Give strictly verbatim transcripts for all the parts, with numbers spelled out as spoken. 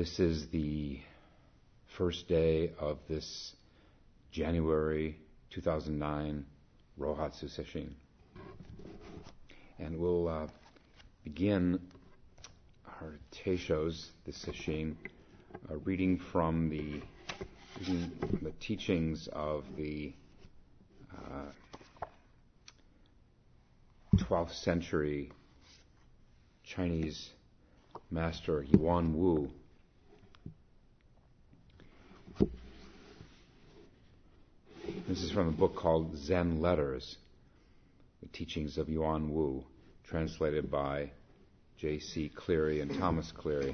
This is the first day of this January two thousand nine Rohatsu Sesshin. And we'll uh, begin our Teishos, the Sesshin, uh, reading from the, reading the teachings of the uh, twelfth century Chinese master Yuan Wu. This is from a book called Zen Letters, the teachings of Yuan Wu, translated by J C Cleary and Thomas Cleary.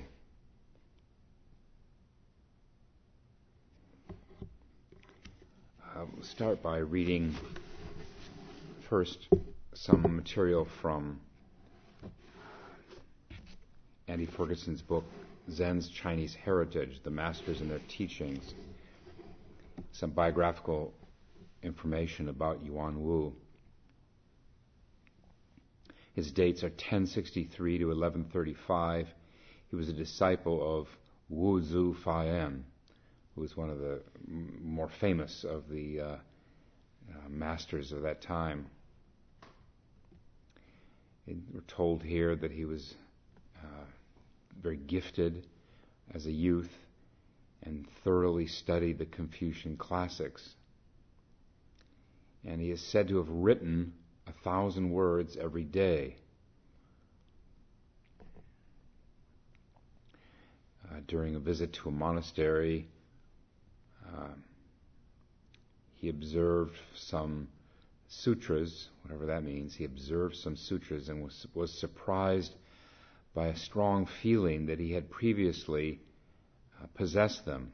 Uh, we'll start by reading first some material from Andy Ferguson's book, Zen's Chinese Heritage, The Masters and Their Teachings, some biographical information about Yuan Wu. His dates are ten sixty-three to eleven thirty-five. He was a disciple of Wu Zu Fayan, who was one of the m- more famous of the uh, uh, masters of that time. And we're told here that he was uh, very gifted as a youth and thoroughly studied the Confucian classics. And he is said to have written a thousand words every day. Uh, during a visit to a monastery, uh, he observed some sutras, whatever that means. He observed some sutras and was, was surprised by a strong feeling that he had previously uh, possessed them.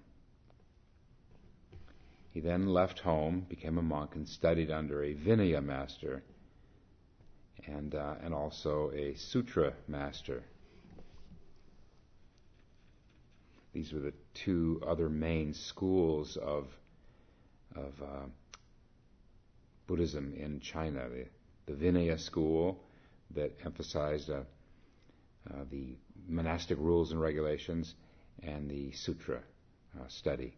He then left home, became a monk, and studied under a Vinaya master and uh, and also a Sutra master. These were the two other main schools of of uh, Buddhism in China: the, the Vinaya school that emphasized uh, uh, the monastic rules and regulations, and the Sutra uh, study.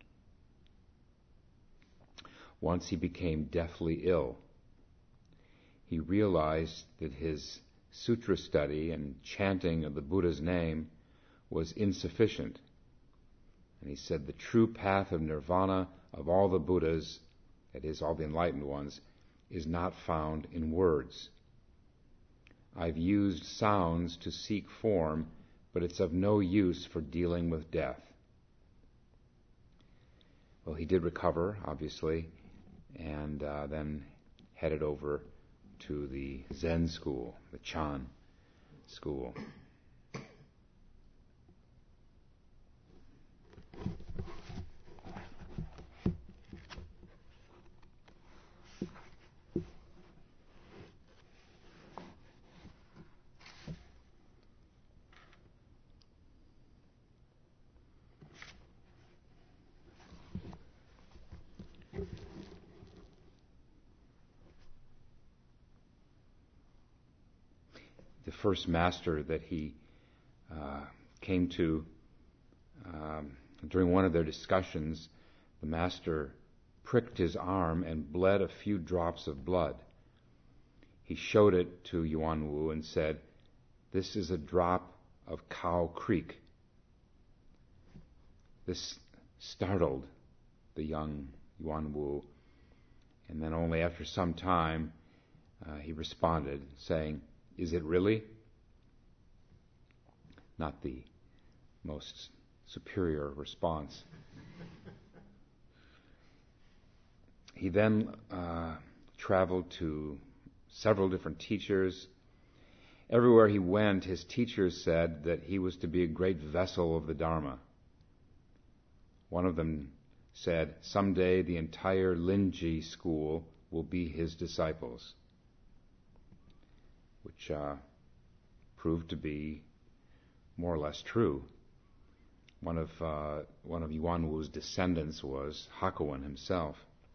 Once he became deathly ill. He realized that his sutra study and chanting of the Buddha's name was insufficient. And he said, the true path of nirvana of all the Buddhas, that is, all the enlightened ones, is not found in words. I've used sounds to seek form, but it's of no use for dealing with death. Well, he did recover, obviously, and uh, then headed over to the Zen school, the Chan school. The first master that he uh, came to, um, during one of their discussions, the master pricked his arm and bled a few drops of blood. He showed it to Yuan Wu and said, "This is a drop of Cow Creek." This startled the young Yuan Wu, and then only after some time uh, he responded, saying, "Is it really?" Not the most superior response. He then uh, traveled to several different teachers. Everywhere he went, his teachers said that he was to be a great vessel of the Dharma. One of them said, someday the entire Linji school will be his disciples, which uh, proved to be more or less true. One of uh, one of Yuan Wu's descendants was Hakuin himself.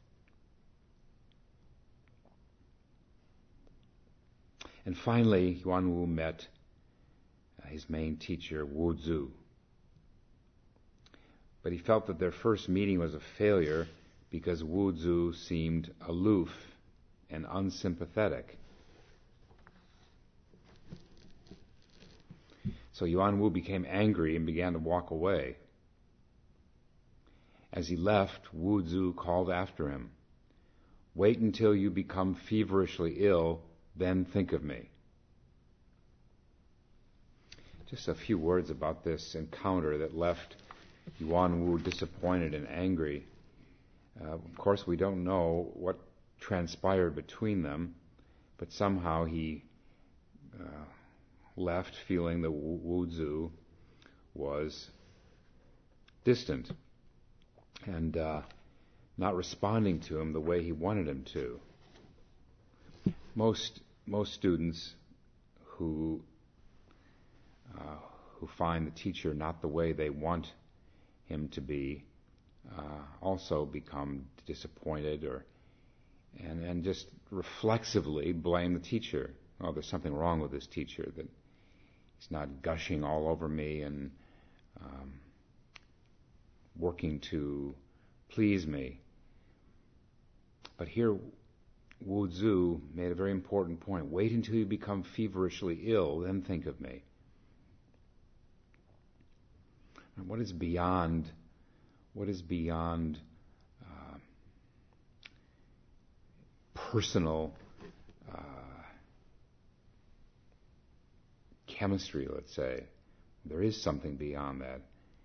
And finally, Yuan Wu met uh, his main teacher, Wu Zu. but he felt that their first meeting was a failure because Wu Zu seemed aloof and unsympathetic. So Yuan Wu became angry and began to walk away. As he left, Wu Zu called after him, "Wait until you become feverishly ill, then think of me." Just a few words about this encounter that left Yuan Wu disappointed and angry. Uh, of course, we don't know what transpired between them, but somehow he uh, left feeling that Wu Zu was distant and uh, not responding to him the way he wanted him to. Most most students who uh, who find the teacher not the way they want him to be uh, also become disappointed or and and just reflexively blame the teacher. Oh, there's something wrong with this teacher, that he's not gushing all over me and um, working to please me. But here, Wu Zu made a very important point. Wait until you become feverishly ill, then think of me. And what is beyond, what is beyond uh, personal uh, chemistry, let's say? There is something beyond that.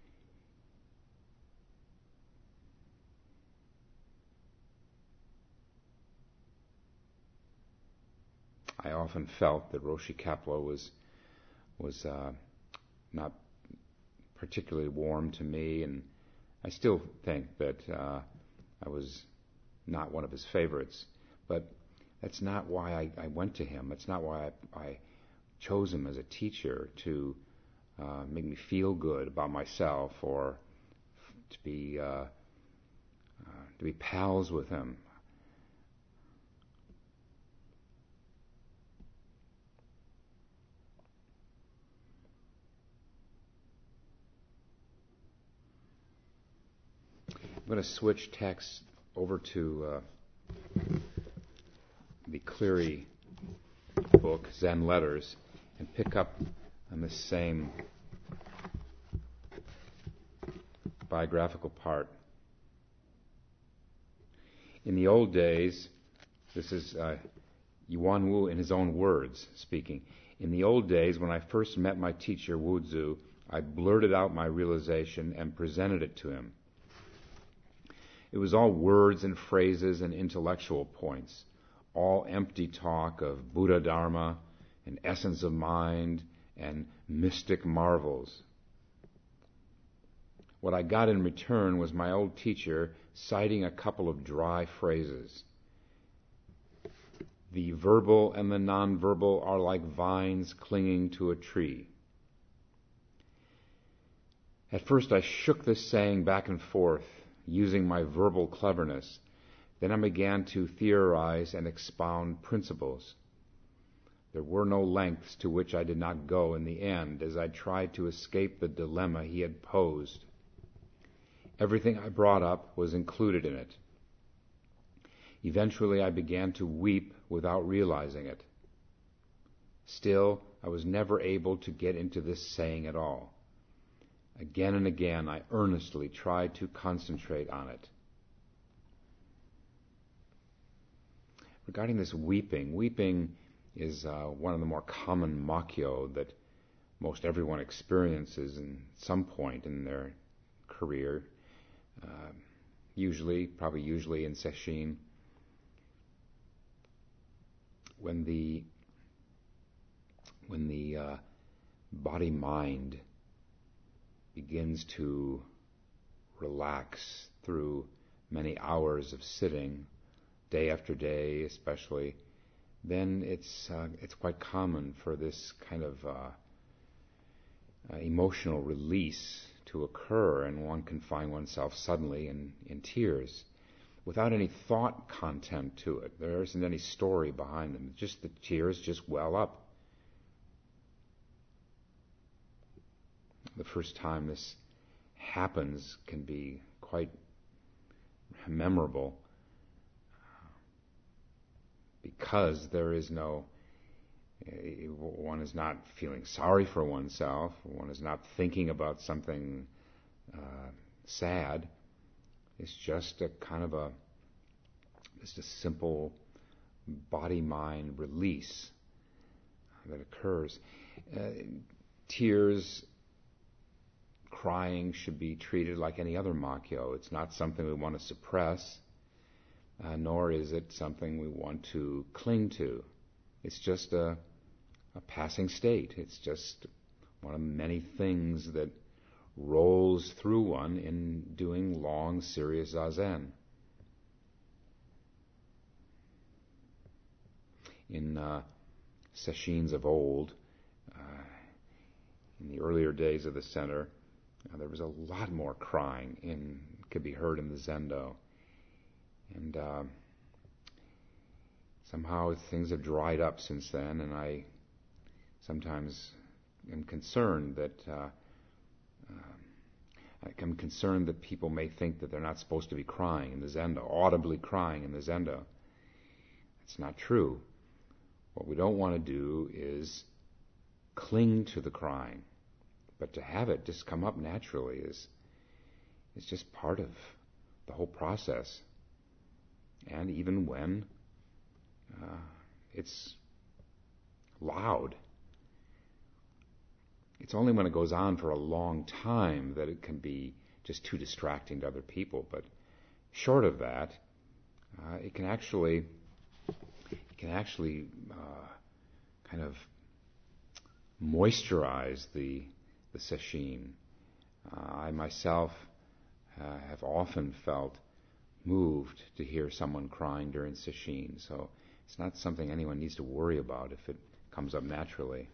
I often felt that Roshi Kapleau was was uh, not particularly warm to me, and I still think that uh, I was not one of his favorites. But that's not why I, I went to him. That's not why I, I chose him as a teacher to uh, make me feel good about myself or to be uh, uh, to be pals with him. I'm going to switch text over to uh, the Cleary book, Zen Letters, and pick up on this same biographical part. In the old days, this is uh, Yuan Wu in his own words speaking. In the old days, when I first met my teacher, Wu Zu, I blurted out my realization and presented it to him. It was all words and phrases and intellectual points, all empty talk of Buddha Dharma and essence of mind and mystic marvels. What I got in return was my old teacher citing a couple of dry phrases. The verbal and the nonverbal are like vines clinging to a tree. At first I shook this saying back and forth, using my verbal cleverness. Then I began to theorize and expound principles. There were no lengths to which I did not go in the end as I tried to escape the dilemma he had posed. Everything I brought up was included in it. Eventually I began to weep without realizing it. Still, I was never able to get into this saying at all. Again and again, I earnestly tried to concentrate on it. Regarding this weeping, weeping is uh, one of the more common makyo that most everyone experiences in some point in their career. Uh, usually, probably usually in sesshin, when the when the uh, body-mind begins to relax through many hours of sitting, day after day especially, then it's uh, it's quite common for this kind of uh, uh, emotional release to occur, and one can find oneself suddenly in, in tears without any thought content to it. There isn't any story behind them. Just the tears just well up. The first time this happens can be quite memorable because there is no, one is not feeling sorry for oneself, one is not thinking about something uh, sad. It's just a kind of a, just a simple body-mind release that occurs. Uh, tears, crying should be treated like any other makyo. It's not something we want to suppress, uh, nor is it something we want to cling to. It's just a, a passing state. It's just one of many things that rolls through one in doing long, serious zazen. In uh, sesshin of old, uh, in the earlier days of the center, uh, there was a lot more crying in could be heard in the zendo, and uh, somehow things have dried up since then. And I sometimes am concerned that uh, uh, I'm concerned that people may think that they're not supposed to be crying in the zendo, audibly crying in the zendo. It's not true. What we don't want to do is cling to the crying, but to have it just come up naturally is is just part of the whole process. And even when uh, it's loud, it's only when it goes on for a long time that it can be just too distracting to other people. But short of that, uh, it can actually can actually uh, kind of moisturize the the sesshin. Uh, I myself uh, have often felt moved to hear someone crying during sesshin, so it's not something anyone needs to worry about if it comes up naturally.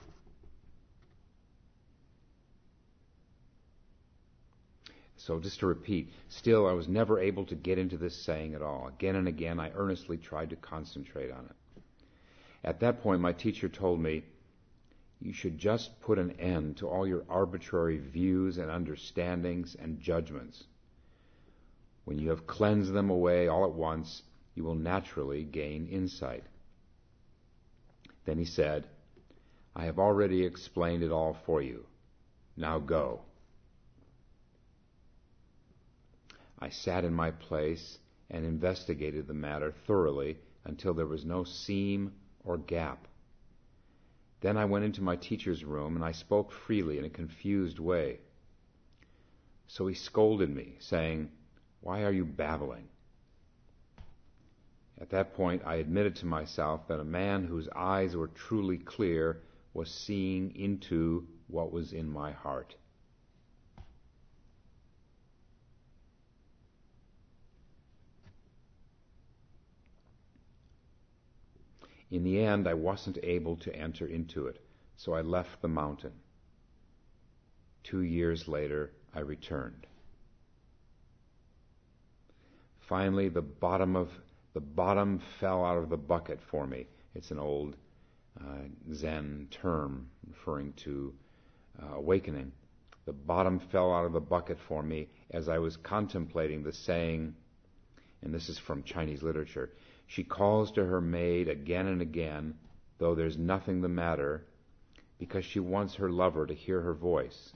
So just to repeat, still I was never able to get into this saying at all. Again and again I earnestly tried to concentrate on it. At that point my teacher told me, you should just put an end to all your arbitrary views and understandings and judgments. When you have cleansed them away all at once, you will naturally gain insight. Then he said, I have already explained it all for you. Now go. I sat in my place and investigated the matter thoroughly until there was no seam or gap. Then I went into my teacher's room and I spoke freely in a confused way. So he scolded me, saying, Why are you babbling? At that point I admitted to myself that a man whose eyes were truly clear was seeing into what was in my heart. In the end, I wasn't able to enter into it, so I left the mountain. Two years later, I returned. Finally, the bottom of the bottom fell out of the bucket for me. It's an old uh, Zen term referring to uh, awakening. The bottom fell out of the bucket for me as I was contemplating the saying, and this is from Chinese literature, she calls to her maid again and again, though there's nothing the matter, because she wants her lover to hear her voice.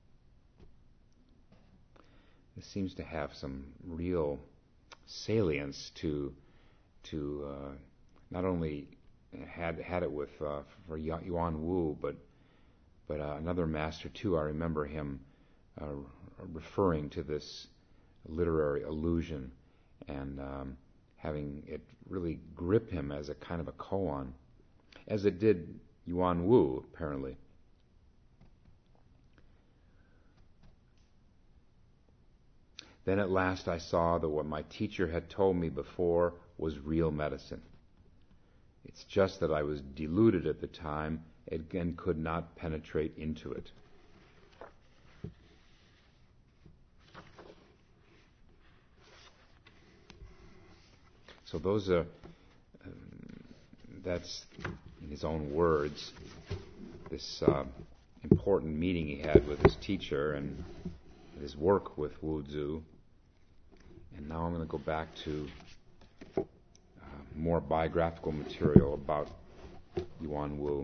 This seems to have some real salience to to uh, not only had had it with uh, for Yuan Wu, but but uh, another master too. I remember him uh, referring to this literary allusion and um, having it really grip him as a kind of a koan, as it did Yuan Wu, apparently. Then at last I saw that what my teacher had told me before was real medicine. It's just that I was deluded at the time and could not penetrate into it. So those are, um, that's, in his own words, this uh, important meeting he had with his teacher, and his work with Wu Zu. And now I'm going to go back to uh, more biographical material about Yuan Wu.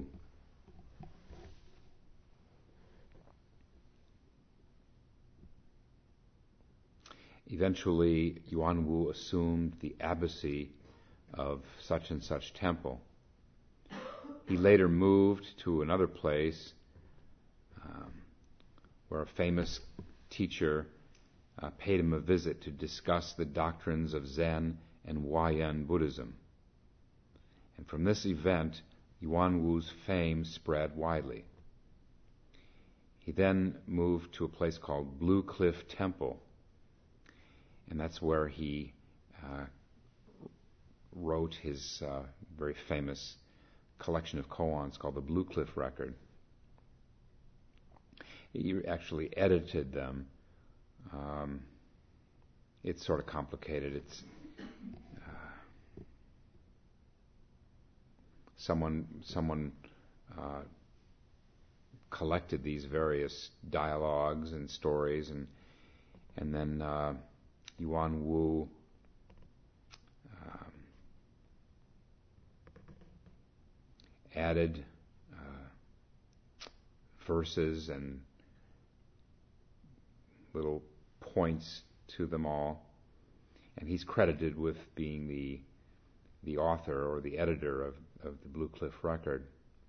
Eventually, Yuan Wu assumed the abbacy of such and such temple. He later moved to another place um, where a famous teacher uh, paid him a visit to discuss the doctrines of Zen and Huayan Buddhism. And from this event, Yuan Wu's fame spread widely. He then moved to a place called Blue Cliff Temple, and that's where he uh, wrote his uh, very famous collection of koans called the Blue Cliff Record. He actually edited them. Um, it's sort of complicated. It's uh, someone someone uh, collected these various dialogues and stories, and and then uh, Yuan Wu um, added uh, verses and little points to them all, and he's credited with being the the author or the editor of, of the Blue Cliff Record.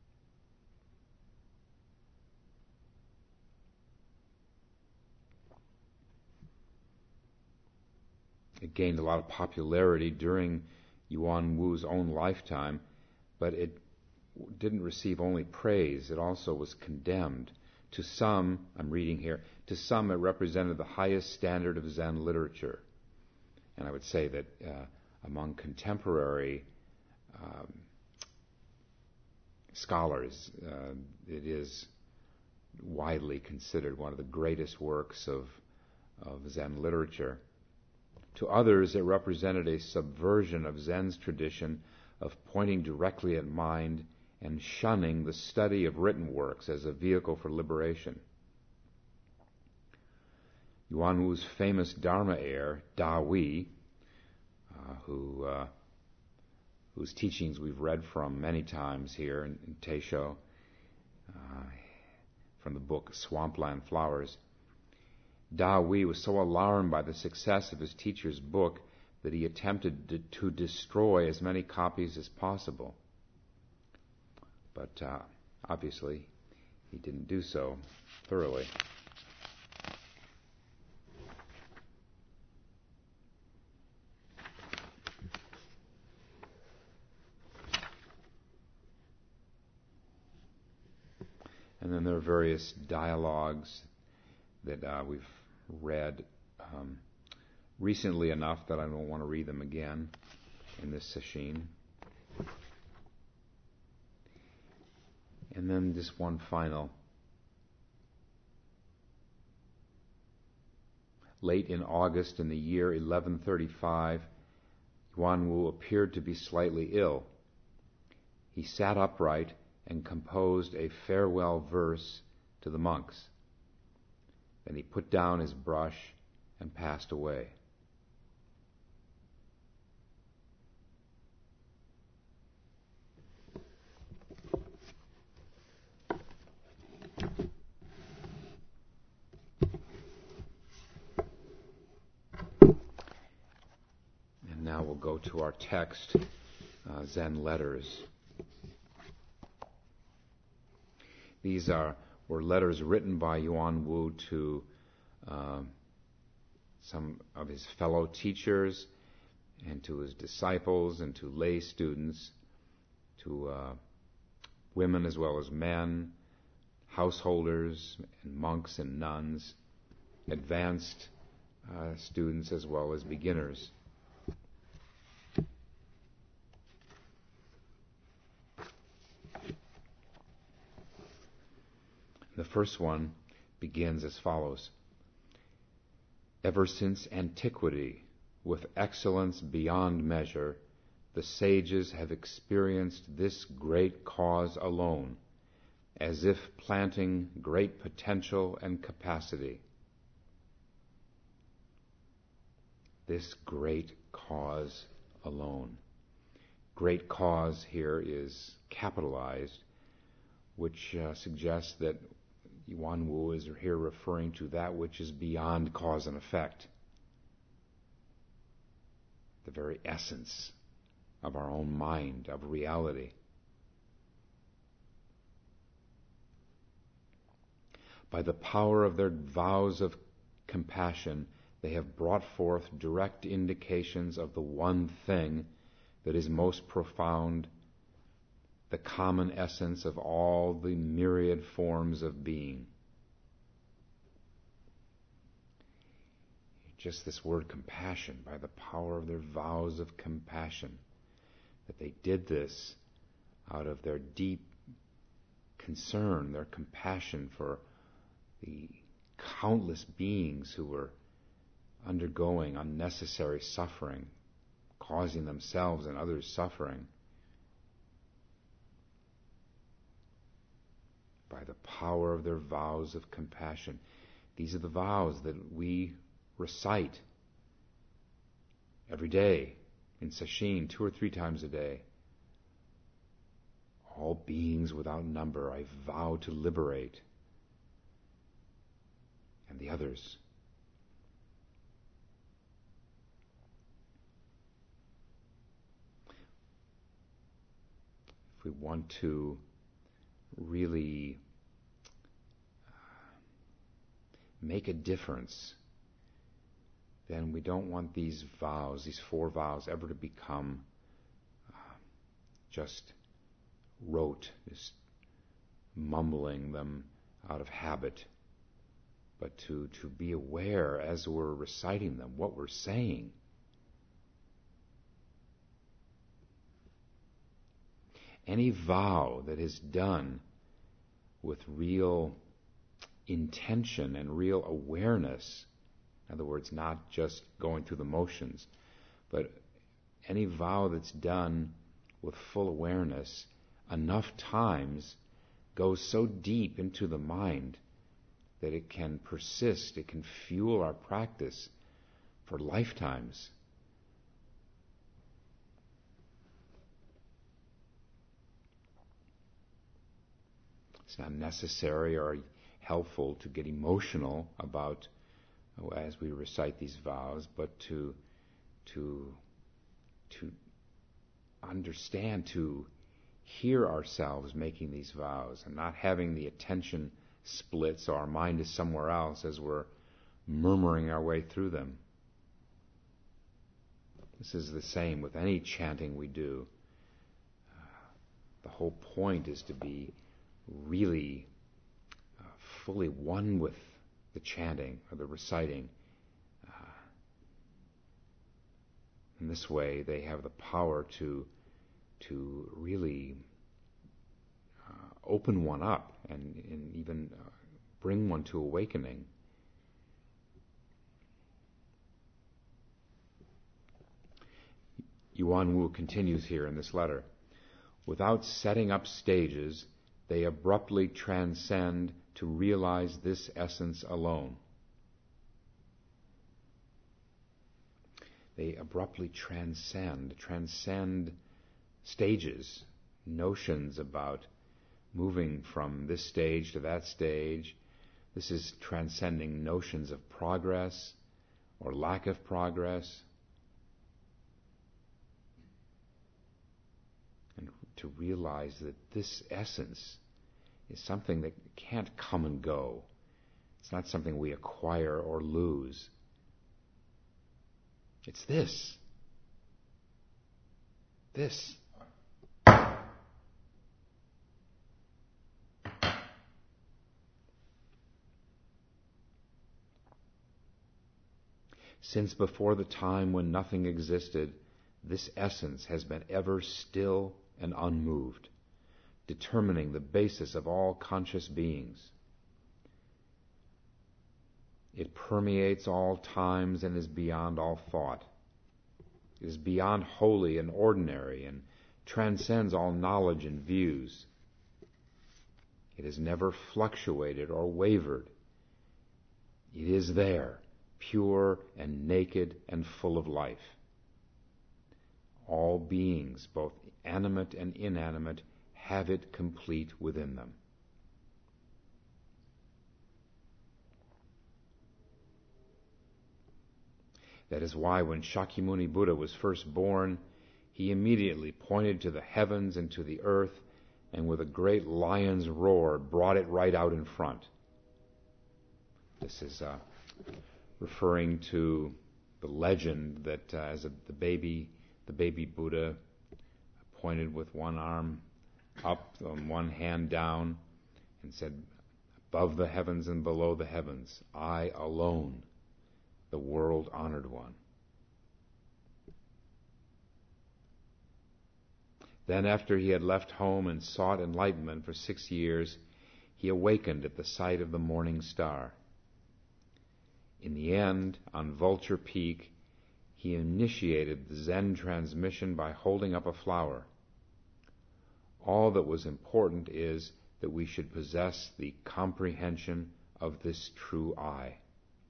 It gained a lot of popularity during Yuan Wu's own lifetime, but it didn't receive only praise, it also was condemned. To some, I'm reading here, to some it represented the highest standard of Zen literature. And I would say that uh, among contemporary um, scholars, uh, it is widely considered one of the greatest works of, of Zen literature. To others, it represented a subversion of Zen's tradition of pointing directly at mind and shunning the study of written works as a vehicle for liberation. Yuan Wu's famous Dharma heir, Da Wei, uh, who, uh, whose teachings we've read from many times here in, in Taisho, uh, from the book Swampland Flowers, Da Wei was so alarmed by the success of his teacher's book that he attempted to, to destroy as many copies as possible. But uh, obviously, he didn't do so thoroughly. And then there are various dialogues that uh, we've read um, recently enough that I don't want to read them again in this sesshin. And then just one final. Late in August in the year eleven thirty-five, Yuan Wu appeared to be slightly ill. He sat upright and composed a farewell verse to the monks. Then he put down his brush and passed away. And now we'll go to our text, uh, Zen Letters. These are were letters written by Yuan Wu to uh, some of his fellow teachers and to his disciples and to lay students, to uh, women as well as men, householders and monks and nuns, advanced uh, students as well as beginners. The first one begins as follows. Ever since antiquity, with excellence beyond measure, the sages have experienced this great cause alone, as if planting great potential and capacity. this great cause alone. Great cause here is capitalized, which uh, suggests that Yuan Wu is here referring to that which is beyond cause and effect, the very essence of our own mind, of reality. By the power of their vows of compassion, they have brought forth direct indications of the one thing that is most profound, the common essence of all the myriad forms of being. Just this word compassion, by the power of their vows of compassion, that they did this out of their deep concern, their compassion for the countless beings who were undergoing unnecessary suffering, causing themselves and others suffering. By the power of their vows of compassion. These are the vows that we recite every day in sesshin, two or three times a day. All beings without number I vow to liberate. And the others. If we want to really make a difference, then we don't want these vows, these four vows, ever to become uh, just rote, just mumbling them out of habit, but to, to be aware as we're reciting them, what we're saying. Any vow that is done with real intention and real awareness, in other words, not just going through the motions, but any vow that's done with full awareness, enough times goes so deep into the mind that it can persist, it can fuel our practice for lifetimes. It's not necessary or helpful to get emotional about as we recite these vows, but to to to understand, to hear ourselves making these vows and not having the attention split so our mind is somewhere else as we're murmuring our way through them. This is the same with any chanting we do. Uh, the whole point is to be really uh, fully one with the chanting or the reciting. Uh, in this way, they have the power to to really uh, open one up and, and even uh, bring one to awakening. Yuan Wu continues here in this letter. Without setting up stages, they abruptly transcend to realize this essence alone. They abruptly transcend, transcend stages, notions about moving from this stage to that stage. This is transcending notions of progress or lack of progress. And to realize that this essence is something that can't come and go. It's not something we acquire or lose. It's this. This. Since before the time when nothing existed, this essence has been ever still and unmoved, determining the basis of all conscious beings. It permeates all times and is beyond all thought. It is beyond holy and ordinary and transcends all knowledge and views. It has never fluctuated or wavered. It is there, pure and naked and full of life. All beings, both animate and inanimate, have it complete within them. That is why when Shakyamuni Buddha was first born, he immediately pointed to the heavens and to the earth, and with a great lion's roar brought it right out in front. This is uh, referring to the legend that uh, as a, the baby, the baby Buddha pointed with one arm up and one hand down and said, "Above the heavens and below the heavens, I alone, the world-honored one." Then after he had left home and sought enlightenment for six years, he awakened at the sight of the morning star. In the end, on Vulture Peak, he initiated the Zen transmission by holding up a flower. All that was important is that we should possess the comprehension of this true I.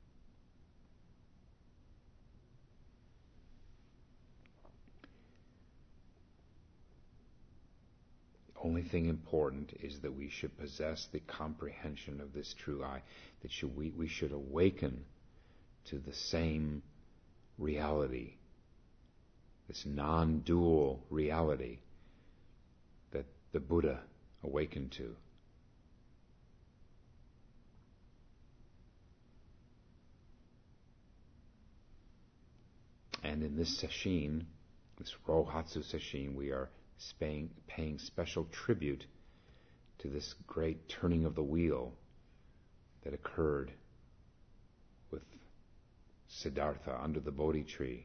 The only thing important is that we should possess the comprehension of this true I, that should we, we should awaken to the same reality, this non-dual reality that the Buddha awakened to. And in this sesshin, this Rohatsu sesshin, we are paying, paying special tribute to this great turning of the wheel that occurred with Siddhartha under the Bodhi tree.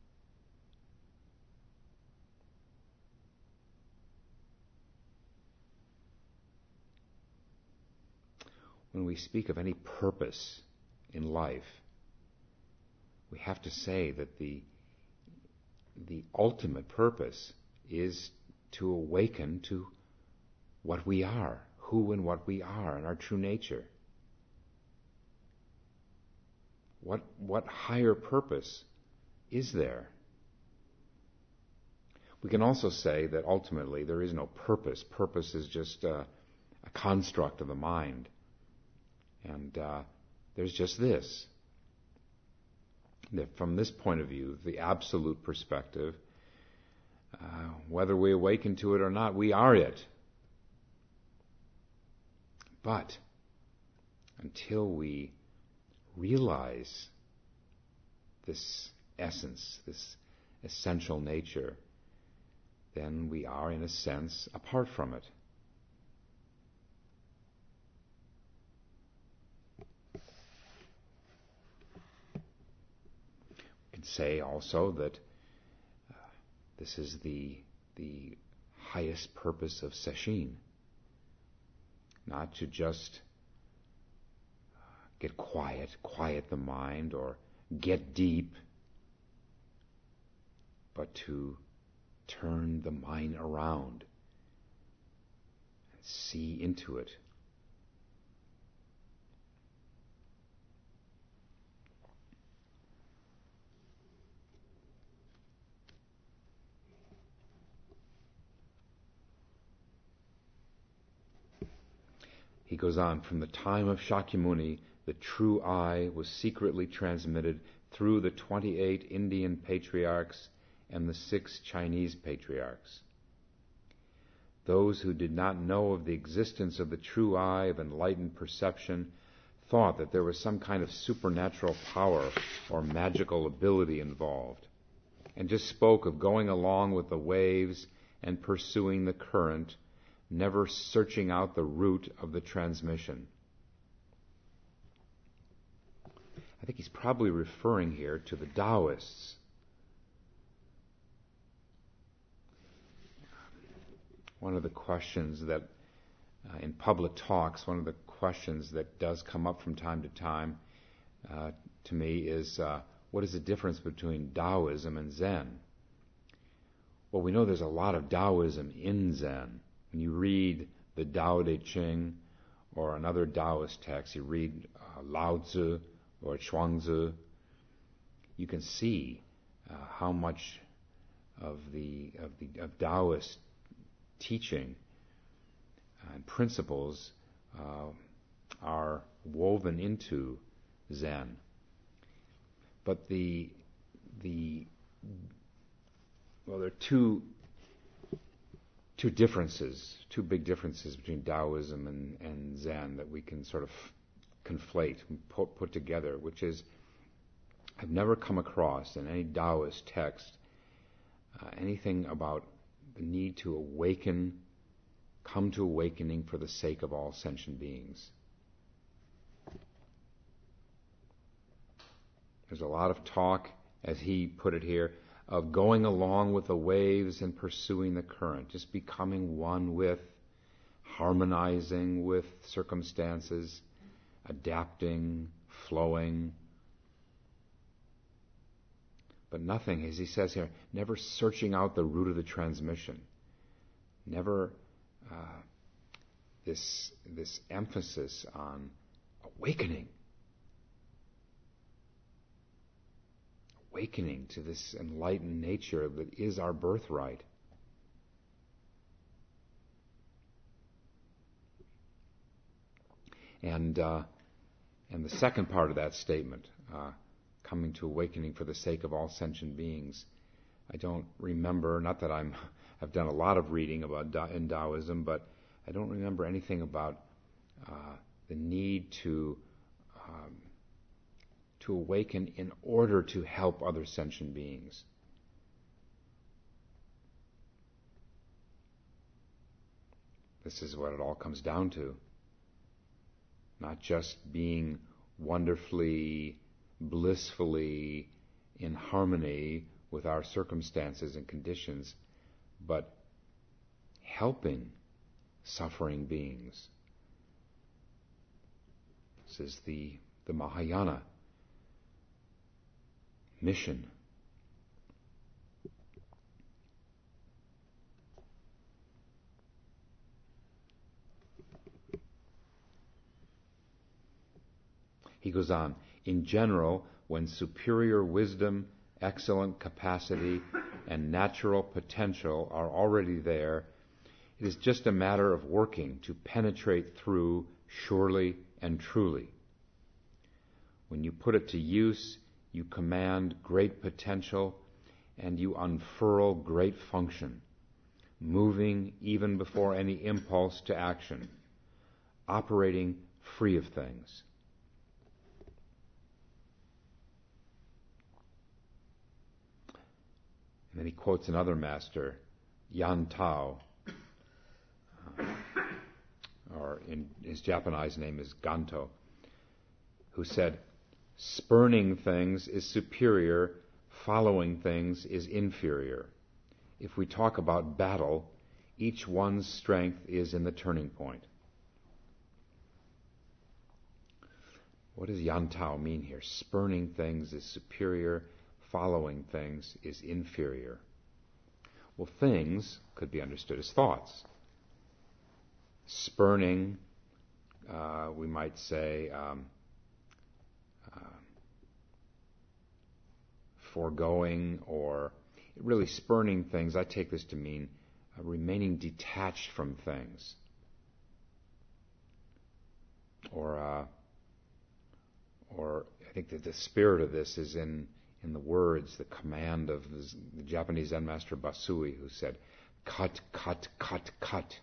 When we speak of any purpose in life, we have to say that the the ultimate purpose is to awaken to what we are, who and what we are, and our true nature. What what higher purpose is there? We can also say that ultimately there is no purpose. Purpose is just a, a construct of the mind. And uh, there's just this. That from this point of view, the absolute perspective, uh, whether we awaken to it or not, we are it. But until we realize this essence, this essential nature, then we are, in a sense, apart from it. We can say also that uh, this is the the highest purpose of sesshin, not to just get quiet, quiet the mind, or get deep, but to turn the mind around and see into it. He goes on, from the time of Shakyamuni, the true I was secretly transmitted through the twenty-eight Indian patriarchs and the six Chinese patriarchs. Those who did not know of the existence of the true I of enlightened perception thought that there was some kind of supernatural power or magical ability involved, and just spoke of going along with the waves and pursuing the current, never searching out the root of the transmission. I think he's probably referring here to the Taoists. One of the questions that, uh, in public talks, one of the questions that does come up from time to time uh, to me is, uh, what is the difference between Taoism and Zen? Well, we know there's a lot of Taoism in Zen. When you read the Tao Te Ching or another Taoist text, you read uh, Lao Tzu or Chuang Tzu, you can see uh, how much of the of the of Taoist teaching and principles uh, are woven into Zen. But the the well, there are two two differences, two big differences between Taoism and, and Zen that we can sort of conflate and put, put together, which is I've never come across in any Taoist text uh, anything about the need to awaken, come to awakening for the sake of all sentient beings. There's a lot of talk, as he put it here, of going along with the waves and pursuing the current, just becoming one with, harmonizing with circumstances, adapting, flowing. But nothing, as he says here, never searching out the root of the transmission. Never uh, this, this emphasis on awakening. Awakening to this enlightened nature that is our birthright. And uh, and the second part of that statement, uh, coming to awakening for the sake of all sentient beings, I don't remember. Not that I'm I've done a lot of reading about da- in Taoism, but I don't remember anything about uh, the need to. Um, to awaken in order to help other sentient beings. This is what it all comes down to. Not just being wonderfully, blissfully in harmony with our circumstances and conditions, but helping suffering beings. This is the, the Mahayana mission. He goes on, in general, when superior wisdom, excellent capacity, and natural potential are already there, it is just a matter of working to penetrate through surely and truly. When you put it to use, you command great potential, and you unfurl great function, moving even before any impulse to action, operating free of things. And then he quotes another master, Yan Tao, uh, or in his Japanese name is Ganto, who said, spurning things is superior, following things is inferior. If we talk about battle, each one's strength is in the turning point. What does Yan Tao mean here? Spurning things is superior, following things is inferior. Well, things could be understood as thoughts. Spurning, uh, we might say, um, Uh, foregoing or really spurning things. I take this to mean uh, remaining detached from things. Or, uh, or I think that the spirit of this is in, in the words, the command of the, the Japanese Zen master Basui, who said, cut, cut, cut, cut.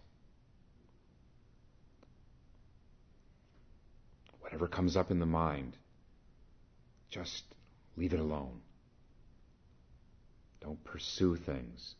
Whatever comes up in the mind, just leave it alone. Don't pursue things.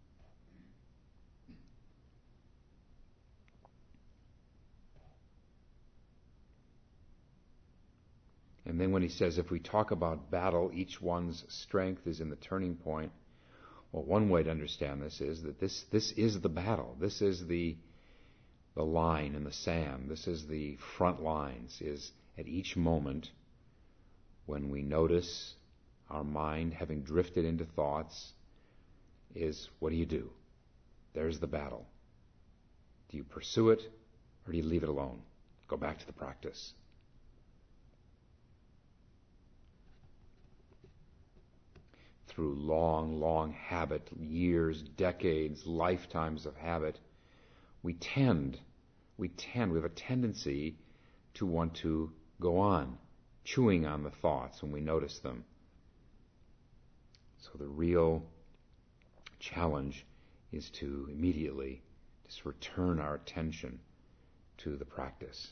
And then when he says, if we talk about battle, each one's strength is in the turning point. Well, one way to understand this is that this, this is the battle. This is the, the line in the sand. This is the front lines, is at each moment when we notice our mind having drifted into thoughts, is what do you do? There's the battle. Do you pursue it or do you leave it alone? Go back to the practice. through long, long habit, years, decades, lifetimes of habit, we tend, we tend, we have a tendency to want to go on, chewing on the thoughts when we notice them. So the real challenge is to immediately just return our attention to the practice.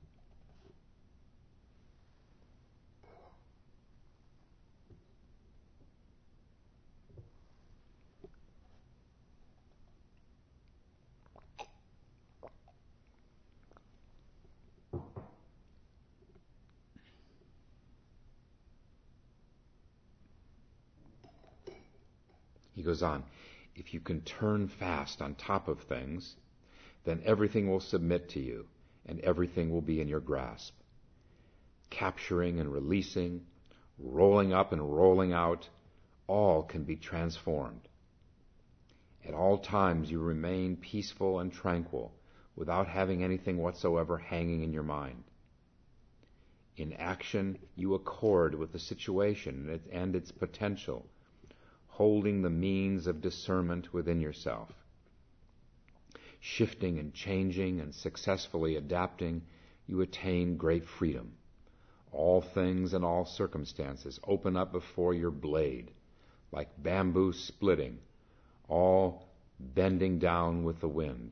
He goes on, if you can turn fast on top of things, then everything will submit to you, and everything will be in your grasp. Capturing and releasing, rolling up and rolling out, all can be transformed. At all times you remain peaceful and tranquil, without having anything whatsoever hanging in your mind. In action, you accord with the situation and its potential, holding the means of discernment within yourself. Shifting and changing and successfully adapting, you attain great freedom. All things and all circumstances open up before your blade, like bamboo splitting, all bending down with the wind.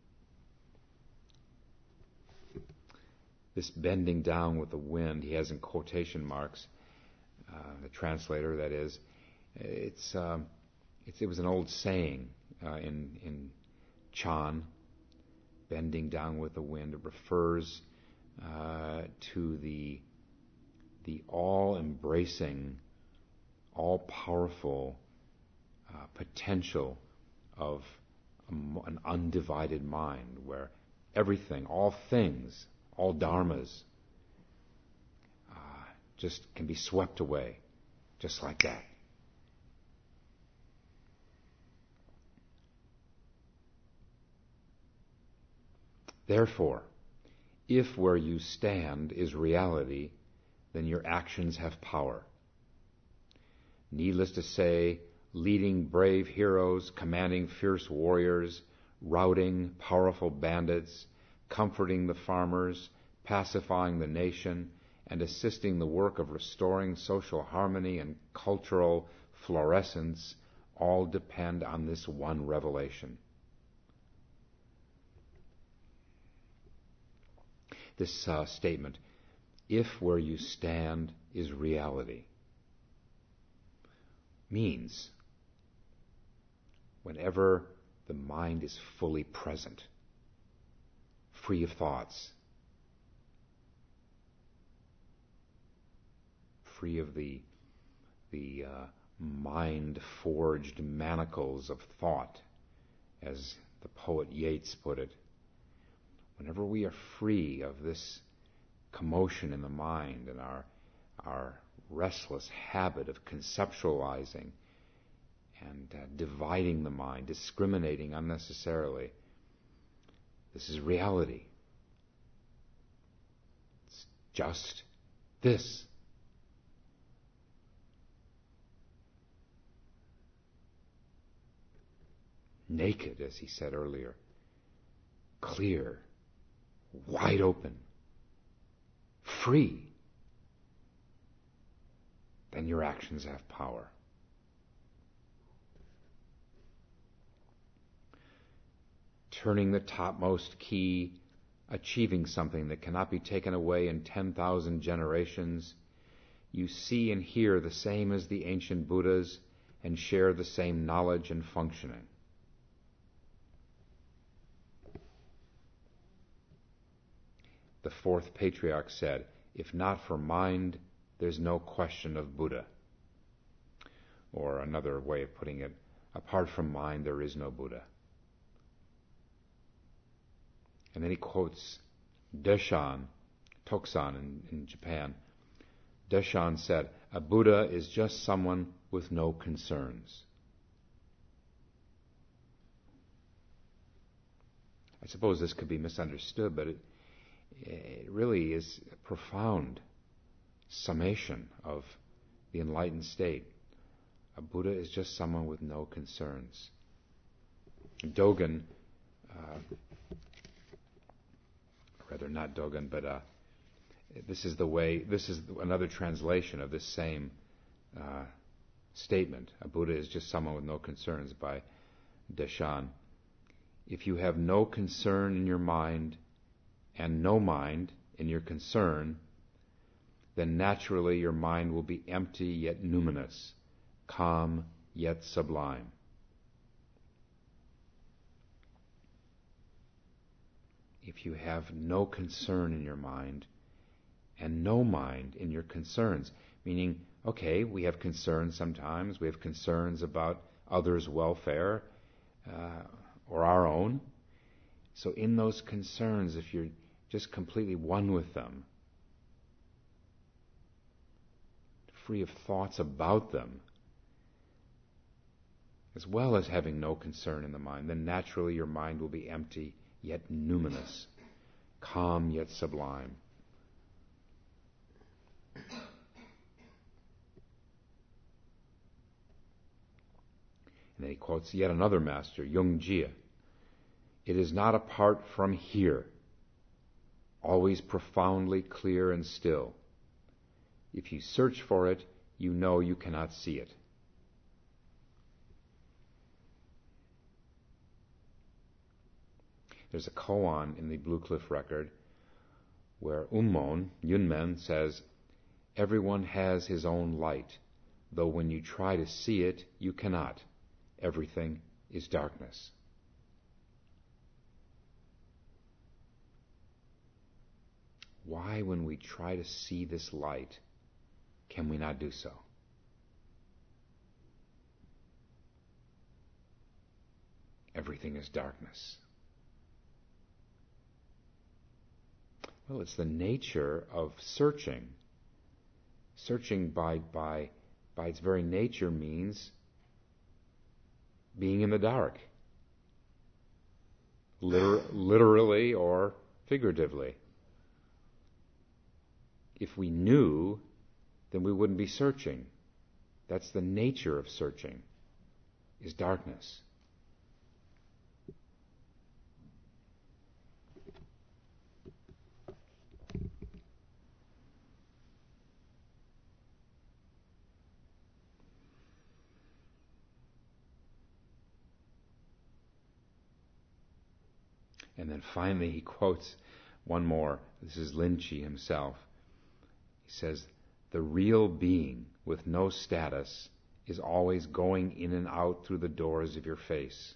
This bending down with the wind, he has in quotation marks, uh, the translator, that is, It's, um, it's it was an old saying uh, in in Chan, bending down with the wind. It refers uh, to the the all-embracing, all-powerful uh, potential of a, an undivided mind, where everything, all things, all dharmas, uh, just can be swept away, just like that. Therefore, if where you stand is reality, then your actions have power. Needless to say, leading brave heroes, commanding fierce warriors, routing powerful bandits, comforting the farmers, pacifying the nation, and assisting the work of restoring social harmony and cultural fluorescence all depend on this one revelation. This uh, statement, if where you stand is reality, means whenever the mind is fully present, free of thoughts, free of the the uh, mind-forged manacles of thought, as the poet Yeats put it. Whenever we are free of this commotion in the mind and our our restless habit of conceptualizing and uh, dividing the mind, discriminating unnecessarily, this is reality. It's just this. Naked, as he said earlier, clear, wide open, free, then your actions have power. Turning the topmost key, achieving something that cannot be taken away in ten thousand generations, you see and hear the same as the ancient Buddhas and share the same knowledge and functioning. The fourth patriarch said, if not for mind, there's no question of Buddha. Or another way of putting it, apart from mind, there is no Buddha. And then he quotes Deshan, Tokusan in, in Japan. Deshan said, a Buddha is just someone with no concerns. I suppose this could be misunderstood, but it, it really is a profound summation of the enlightened state. A Buddha is just someone with no concerns. Dogen, uh, rather not Dogen, but uh, this is the way, this is another translation of this same uh, statement. A Buddha is just someone with no concerns, by Deshan. If you have no concern in your mind and no mind in your concern, then naturally your mind will be empty yet numinous, calm yet sublime. If you have no concern in your mind and no mind in your concerns, meaning, okay, we have concerns sometimes, we have concerns about others' welfare uh, or our own. So in those concerns, if you're just completely one with them, free of thoughts about them, as well as having no concern in the mind, then naturally your mind will be empty yet numinous, calm yet sublime. And then he quotes yet another master, Yung Jia. It is not apart from here, always profoundly clear and still. If you search for it, you know you cannot see it. There's a koan in the Blue Cliff record where Ummon, Yunmen, says, everyone has his own light, though when you try to see it, you cannot. Everything is darkness. Why, when we try to see this light, can we not do so? Everything is darkness. Well, it's the nature of searching. Searching by by by its very nature means being in the dark, Liter- literally or figuratively. If we knew, then we wouldn't be searching. That's the nature of searching, is darkness. And then finally he quotes one more. This is Linchi himself. He says, the real being with no status is always going in and out through the doors of your face.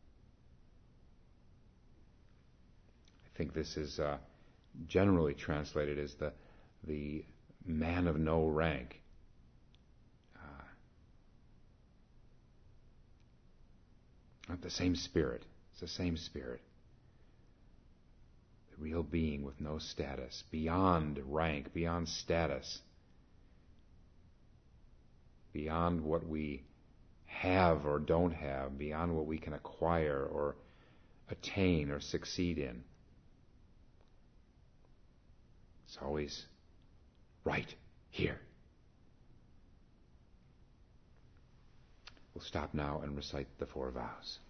I think this is uh, generally translated as the, the man of no rank. Uh, not the same spirit. It's the same spirit. Real being with no status, beyond rank, beyond status, beyond what we have or don't have, beyond what we can acquire or attain or succeed in. It's always right here. We'll stop now and recite the four vows.